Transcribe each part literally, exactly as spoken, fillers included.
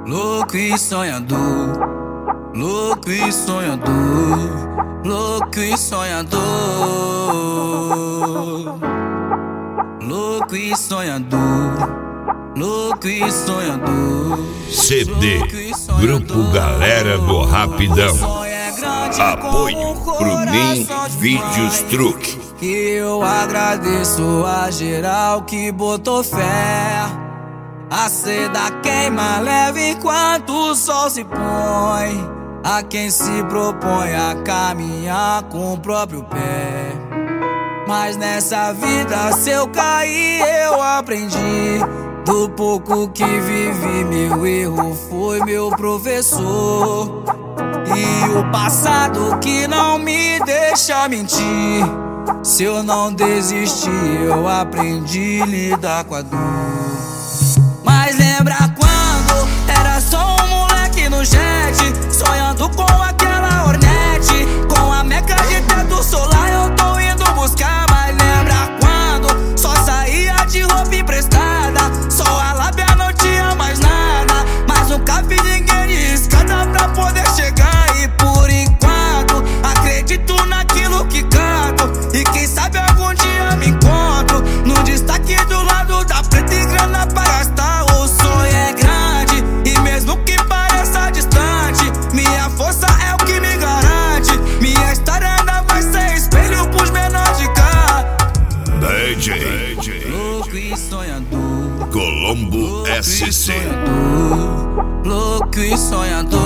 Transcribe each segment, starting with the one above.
louco e sonhador, louco e sonhador, louco e sonhador, louco e sonhador, louco e sonhador. C D Grupo Galera do Rapidão. Apoio Bruninho Vídeos Truque. Que eu agradeço a geral que botou fé. A seda queima leve enquanto o sol se põe. A quem se propõe a caminhar com o próprio pé. Mas nessa vida, se eu cair, eu aprendi. Do pouco que vivi, meu erro foi meu professor. E o passado que não me deixa mentir. Se eu não desistir, eu aprendi a lidar com a dor. Mas lembra quando era só um moleque no jet, sonhando com aquela Hornet, com a meca de teto solar eu tô indo buscar. Mas lembra quando só saía de roupa emprestada, só a lábia não tinha mais nada, mas nunca vi ninguém de escada pra poder chegar. E por enquanto acredito naquilo que canto, e quem sabe algum dia me encontro no destaque do lado da preta e grana pra gastar. O sonho é grande e mesmo que pareça distante, minha força é o que me garante. Minha história ainda vai ser espelho pros menores de cá. D J Louco e sonhador, Colombo S C. Louco e sonhador,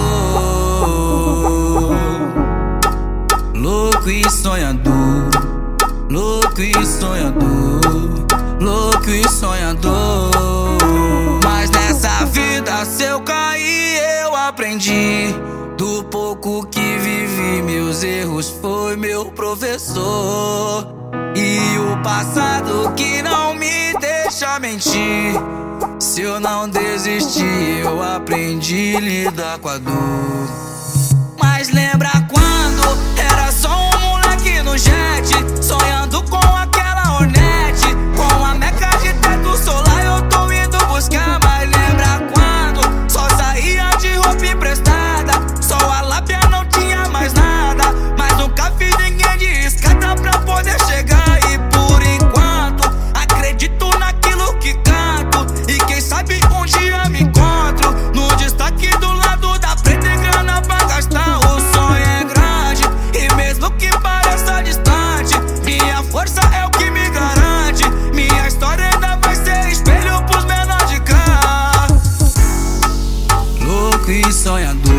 louco e sonhador, louco e sonhador, louco e sonhador. Mas nessa vida, se eu cair, eu aprendi. Do pouco que vivi, meus erros foi meu professor. E o passado que não me deixa mentir. Se eu não desistir, eu aprendi a lidar com a dor. Mas lembra quando era só um moleque no jet, sonhando com aquela Hornet, com a meca de teto solar eu tô indo buscar. Mas lembra quando só saía de roupa emprestada, só a lábia não tinha mais nada, mas nunca vi ninguém de escada pra poder chegar. E por enquanto acredito naquilo que canto, e quem sabe um dia me encontro no destaque do lado da preta e grana pra gastar. O sonho é grande e mesmo que pareça distante, minha força é o que me garante. Minha história ainda vai ser espelho pros menores de cá. Louco e sonhador,